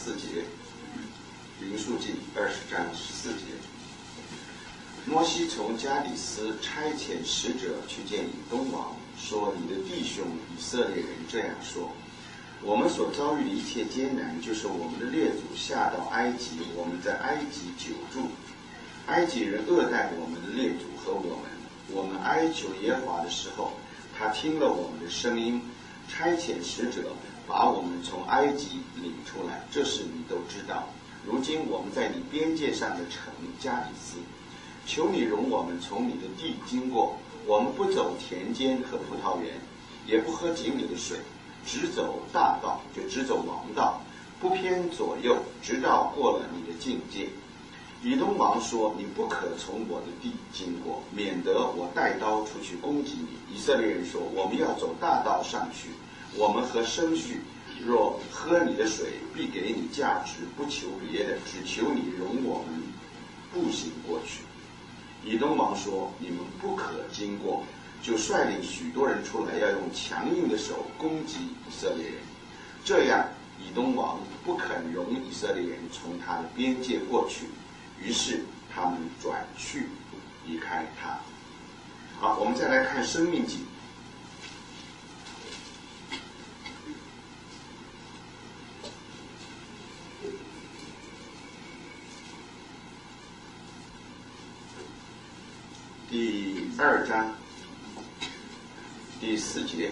节，民数记20章14节。摩西从加底斯差遣使者去见以东王，说：“你的弟兄以色列人这样说：我们所遭遇的一切艰难，就是我们的列祖下到埃及，我们在埃及久住。埃及人恶待我们的列祖和我们哀求耶和华的时候，他听了我们的声音，差遣使者把我们从埃及领出来。这事你都知道。如今我们在你边界上的城加底斯，求你容我们从你的地经过。我们不走田间和葡萄园，也不喝井里的水，只走大道，就只走王道，不偏左右，直到过了你的境界。”以东王说：“你不可从我的地经过，免得我带刀出去攻击你。”以色列人说：“我们要走大道上去，我们和牲畜若喝你的水，必给你价值，不求别的，只求你容我们步行过去。”以东王说：“你们不可经过。”就率领许多人出来，要用强硬的手攻击以色列人。这样，以东王不肯容以色列人从他的边界过去，于是他们转去离开他。好，我们再来看《申命记》。第2章第4节，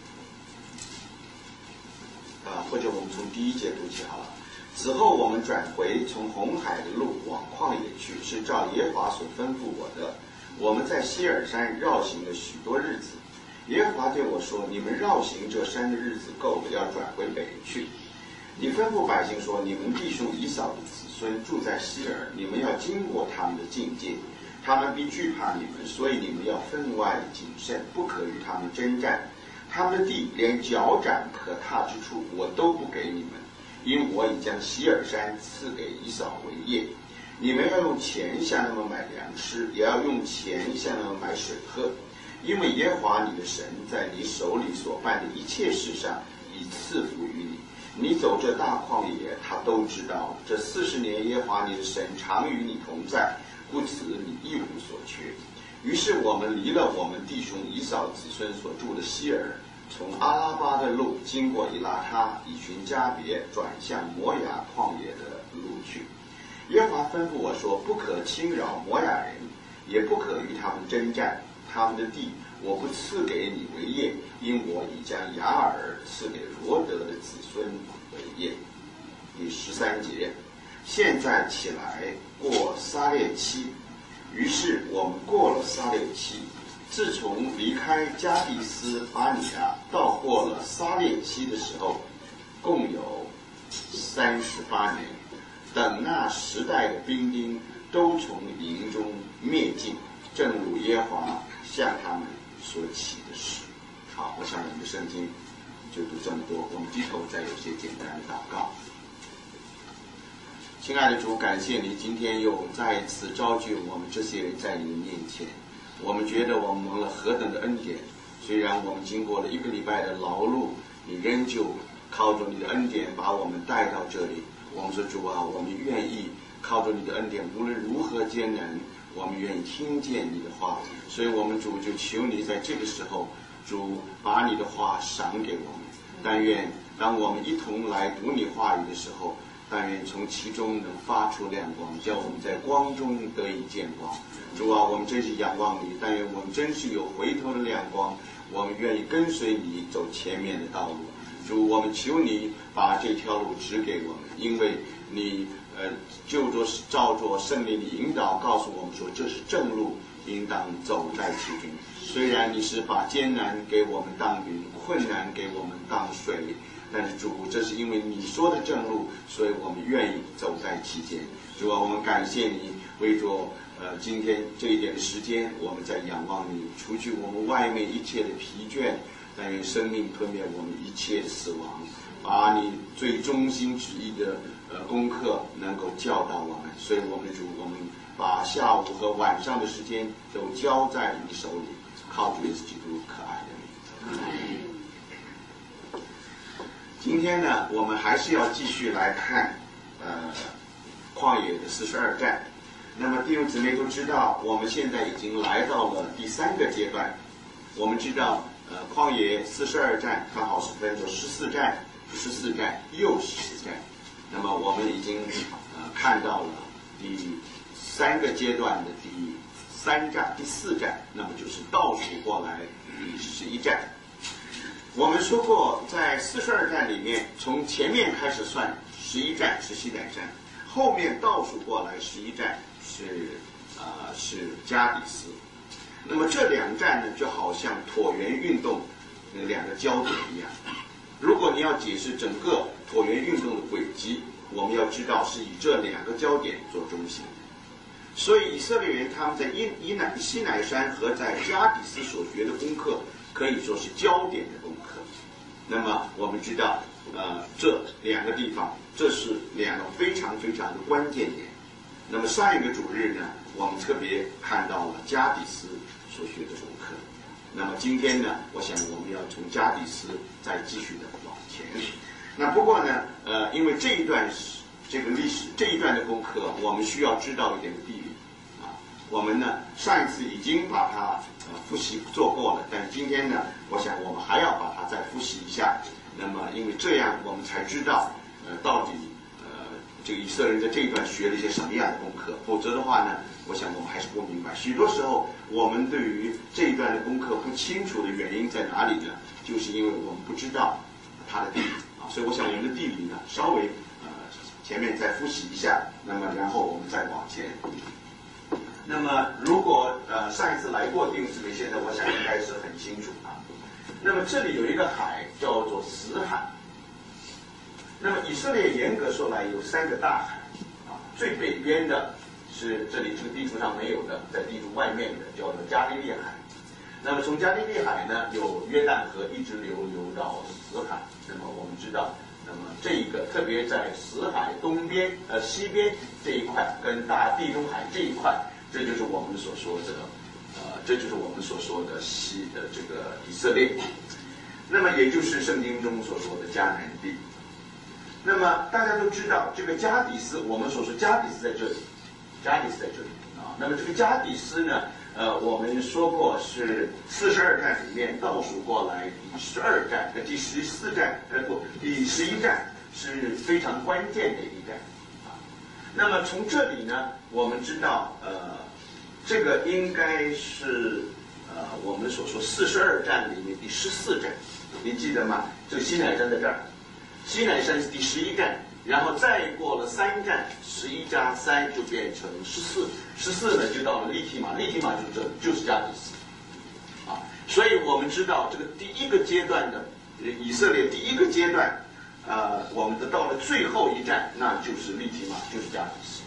或者我们从第1节读起好了。此后我们转回从红海的路往旷野去，是照耶和华所吩咐我的。我们在西尔山绕行了许多日子。耶和华对我说：“你们绕行这山的日子够了，要转回北去。你吩咐百姓说：你们弟兄以扫的子孙住在西尔，你们要经过他们的境界。他们必惧怕你们，所以你们要分外谨慎，不可与他们征战。他们的地连脚掌可踏之处，我都不给你们，因我已将西尔山赐给以扫为业。你们要用钱向他们买粮食，也要用钱向他们买水喝，因为耶和华你的神在你手里所办的一切事上已赐福于你。你走这大旷野，他都知道。这40年，耶和华你的神常与你同在，故此你一无所缺。于是我们离了我们弟兄以扫子孙所住的西尔，从阿拉巴的路经过以拉他，以寻加别，转向摩亚旷野的路去。耶和华吩咐我说：不可侵扰摩亚人，也不可与他们征战。他们的地我不赐给你为业，因我已将雅尔赐给罗德的子孙为业。第13节，现在起来过撒列期。于是我们过了撒列期。自从离开加第斯巴尼亚到过了撒列期的时候，共有38年。等那时代的兵丁都从营中灭尽，正如耶和华向他们所起的事。好，我想我们的圣经就读这么多，我们低头再有些简单的祷告。亲爱的主，感谢你今天又再一次召集我们这些人在你的面前。我们觉得我们蒙了何等的恩典，虽然我们经过了1个礼拜的劳碌，你仍旧靠着你的恩典把我们带到这里。我们说主啊，我们愿意靠着你的恩典，无论如何艰难，我们愿意听见你的话。所以我们主就求你在这个时候，主把你的话赏给我们。但愿当我们一同来读你话语的时候，但愿从其中能发出亮光，叫我们在光中得以见光。主啊，我们真是仰望你，但愿我们真是有回头的亮光，我们愿意跟随你走前面的道路。主，我们求你把这条路指给我们，因为你照着圣灵的引导告诉我们说，这是正路，应当走在其中。虽然你是把艰难给我们当云，困难给我们当水，但是主，这是因为你说的正路，所以我们愿意走在其间。主啊，我们感谢你，为着今天这一点的时间，我们在仰望你，除去我们外面一切的疲倦，但愿生命吞灭我们一切的死亡，把你最中心旨意的功课能够教导我们。所以我们的主，我们把下午和晚上的时间都交在你手里，靠主耶稣基督可爱的名。今天呢，我们还是要继续来看旷野的42站。那么弟兄姊妹都知道，我们现在已经来到了第3个阶段。我们知道，旷野42站刚好是分作14站、14站又14站。那么我们已经看到了第3个阶段的第3站、第4站，那么就是倒数过来第11站。我们说过，在42站里面，从前面开始算11站是西乃山，后面倒数过来11站是加底斯。那么这2站呢，就好像椭圆运动2个焦点一样。如果你要解释整个椭圆运动的轨迹，我们要知道是以这2个焦点做中心。所以以色列人他们在西乃山和在加底斯所学的功课，可以说是焦点的功课。那么我们知道，这2个地方，这是2个非常非常的关键点。那么上一个主日呢，我们特别看到了加底斯所学的功课。那么今天呢，我想我们要从加底斯再继续的往前。那不过呢，因为这一段这个历史这一段的功课，我们需要知道一点地理啊。我们呢上一次已经把它复习做过了，但今天呢，我想我们还要把它再复习一下。那么因为这样我们才知道到底这个以色列人在这一段学了一些什么样的功课，否则的话呢，我想我们还是不明白。许多时候我们对于这一段的功课不清楚的原因在哪里呢？就是因为我们不知道它的地理啊。所以我想我们的地理呢，稍微前面再复习一下，那么然后我们再往前。那么如果上一次来过弟兄姊妹，现在我想应该是很清楚啊。那么这里有一个海叫做死海。那么以色列严格说来有3个大海啊，最北边的是这里这个地图上没有的，在地图外面的叫做加利利海。那么从加利利海呢，有约旦河一直流到死海。那么我们知道，那么这一个特别在死海东边西边这一块跟大地中海这一块，这就是我们所说的这就是我们所说的这个以色列。那么也就是圣经中所说的迦南地。那么大家都知道，这个加底斯，我们所说加底斯在这里，加底斯在这里啊。那么这个加底斯呢，我们说过是42站里面倒数过来第12站和第14站，第11站是非常关键的一站啊。那么从这里呢，我们知道这个应该是我们所说42站里面第14站，你记得吗？这个西乃山在这儿。西乃山是第11站，然后再过了3站，11加3就变成14呢就到了利提马，利提马就是加底斯，啊，所以我们知道这个第1个阶段的以色列第1个阶段，我们到了最后一站，那就是利提马，就是加底斯。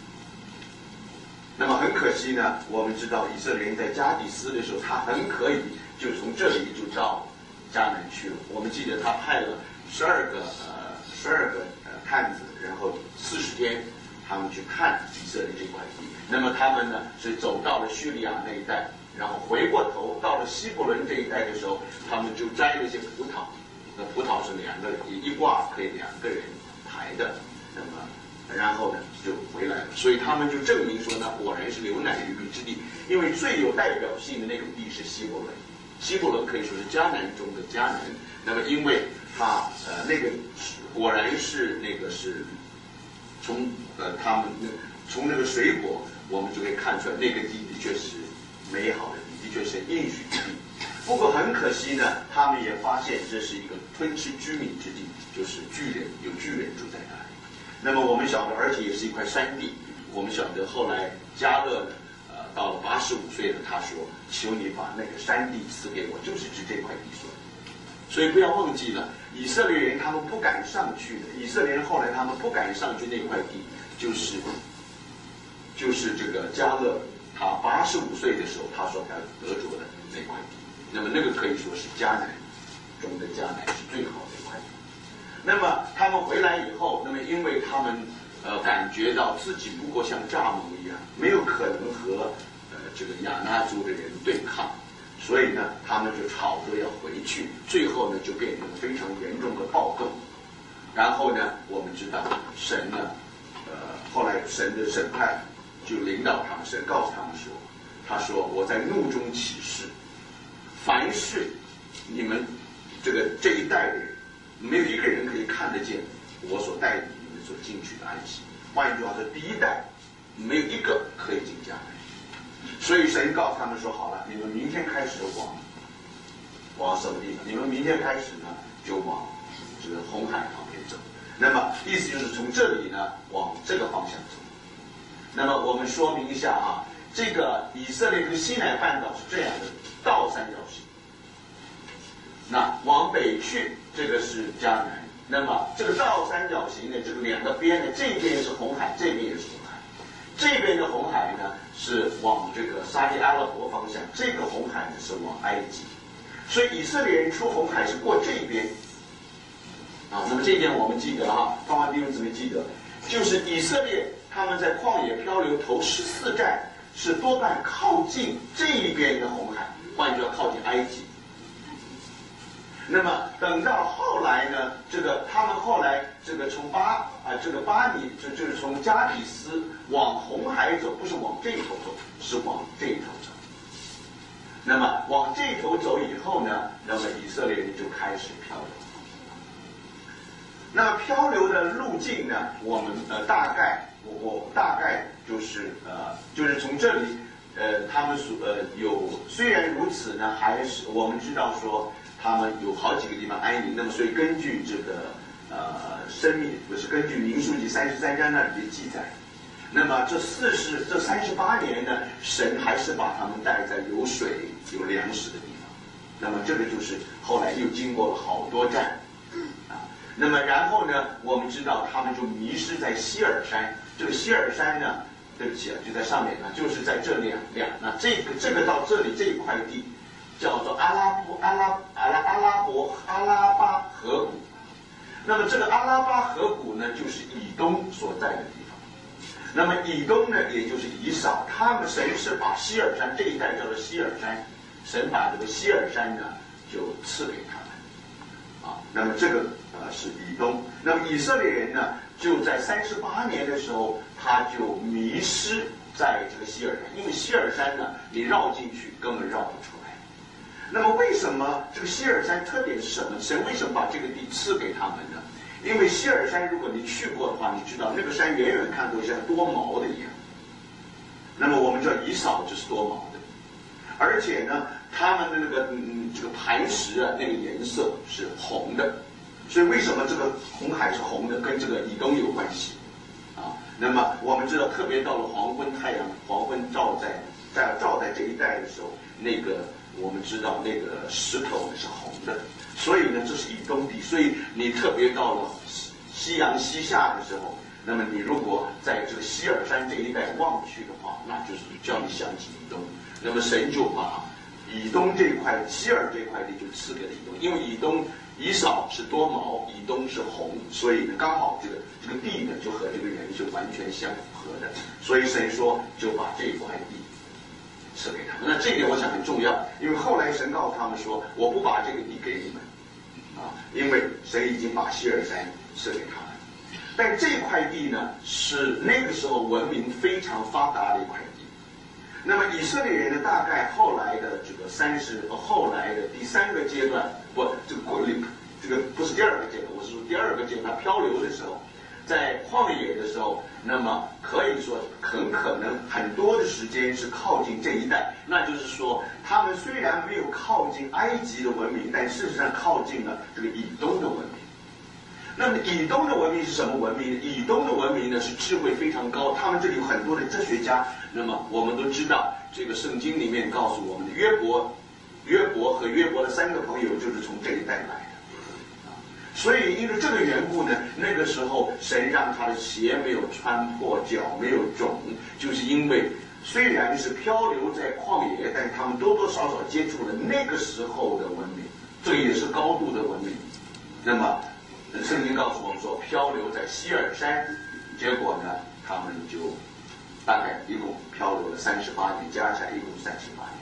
那么很可惜呢，我们知道以色列人在加底斯的时候，他很可以就从这里就到迦南去了。我们记得他派了12个探子，然后40天，他们去看以色列这块地。那么他们呢是走到了叙利亚那一带，然后回过头到了希伯伦这一带的时候，他们就摘了一些葡萄。那葡萄是2个人一挂可以2个人抬的，那么然后呢就回来了。所以他们就证明说呢，果然是流奶与蜜之地，因为最有代表性的那种地是希伯伦。希伯伦可以说是迦南中的迦南。那么因为他那个果然是那个是从他们从那个水果，我们就可以看出来那个地的确是美好的地，的确是应许之地。不过很可惜呢，他们也发现这是一个吞吃居民之地，就是有巨人住在那里。那么我们晓得，而且也是一块山地。我们晓得后来迦勒呢，到了85岁了，他说：“求你把那个山地赐给我，就是指这块地说。”所以不要忘记了，以色列人他们不敢上去的。以色列人后来他们不敢上去那块地，就是这个迦勒，他85岁的时候，他说他得着的那块地。那么那个可以说是迦南中的迦南，是最好的一块地。那么他们回来以后，那么因为他们感觉到自己如果像蚱蜢一样，没有可能和这个亚衲族的人对抗。所以呢，他们就吵着要回去，最后呢就变成非常严重的暴动。然后呢，我们知道神呢后来神的审判就领导他们，神告诉他们说，他说我在怒中起誓，凡是你们这一代的人，没有一个人可以看得见我所带领你们所进去的埃及。换句话说，第一代没有一个可以进迦南。所以神告诉他们说，好了，你们明天开始往什么地方？你们明天开始呢，就往这个红海旁边走。那么意思就是从这里呢往这个方向走。那么我们说明一下啊，这个以色列跟西乃半岛是这样的倒三角形。那往北去，这个是迦南。那么这个倒三角形的这个两个边呢，这边是红海，这边也是红海。这边的红海呢是往这个沙地阿拉伯方向，这个红海呢是往埃及。所以以色列人出红海是过这边。啊，那么这一点我们记得啊，方法弟兄姊妹记得，就是以色列他们在旷野漂流头14站是多半靠近这一边的红海，换句话靠近埃及。那么等到后来呢，他们后来从巴尼就是从加底斯往红海走，不是往这头走，是往这头走。那么往这头走以后呢，那么以色列人就开始漂流。那么漂流的路径呢，我们大概就是从这里他们虽然如此呢，还是我们知道说他们有好几个地方安营。那么所以根据这个根据民数记33章那里的记载，那么这38年呢，神还是把他们带在有水有粮食的地方。那么这个就是后来又经过了好多站啊。那么然后呢，我们知道他们就迷失在希尔山。这个希尔山呢，对不起啊，就在上面呢，就是在这两那这个到这里这一块地叫做阿拉巴河谷。那么这个阿拉巴河谷呢，就是以东所在的地方。那么以东呢，也就是以扫，神是把希尔山这一带叫做希尔山，神把这个希尔山呢就赐给他们啊。那么这个是以东。那么以色列人呢，就在38年的时候，他就迷失在这个希尔山，因为希尔山呢，你绕进去根本绕不出来。那么为什么这个希尔山特点是什么？神为什么把这个地赐给他们呢？因为希尔山，如果你去过的话，你知道那个山远远看都像多毛的一样。那么我们知道以扫就是多毛的，而且呢，他们的这个磐石啊，那个颜色是红的。所以为什么这个红海是红的，跟这个以东有关系啊？那么我们知道，特别到了黄昏，太阳黄昏照在这一带的时候，我们知道那个石头是红的，所以呢，这是以东地。所以你特别到了夕阳西下的时候，那么你如果在这个希尔山这一带望去的话，那就是叫你想起以东。那么神就把以东这一块希尔这块地就赐给了以东，因为以扫是多毛，以东是红，所以呢刚好这个地呢就和这个人是完全相符合的，所以神说就把这块地赐给他们。那这一点我想很重要，因为后来神告诉他们说，我不把这个地给你们啊，因为神已经把希尔山赐给他们。但这块地呢是那个时候文明非常发达的一块地。那么以色列人呢，大概后来的后来的第3个阶段，这个不是第2个阶段，我是说第2个阶段漂流的时候，在旷野的时候，那么可以说很可能很多的时间是靠近这一带。那就是说，他们虽然没有靠近埃及的文明，但事实上靠近了这个以东的文明。那么以东的文明是什么文明呢？以东的文明呢是智慧非常高，他们这里有很多的哲学家。那么我们都知道，这个圣经里面告诉我们的约伯和约伯的3个朋友就是从这一带来的。所以因为这个缘故呢，那个时候神让他的鞋没有穿破，脚没有肿，就是因为虽然是漂流在旷野，但他们多多少少接触了那个时候的文明，这也是高度的文明。那么圣经告诉我们说，漂流在希尔山，结果呢，他们就大概一共漂流了38年，加起来一共38年。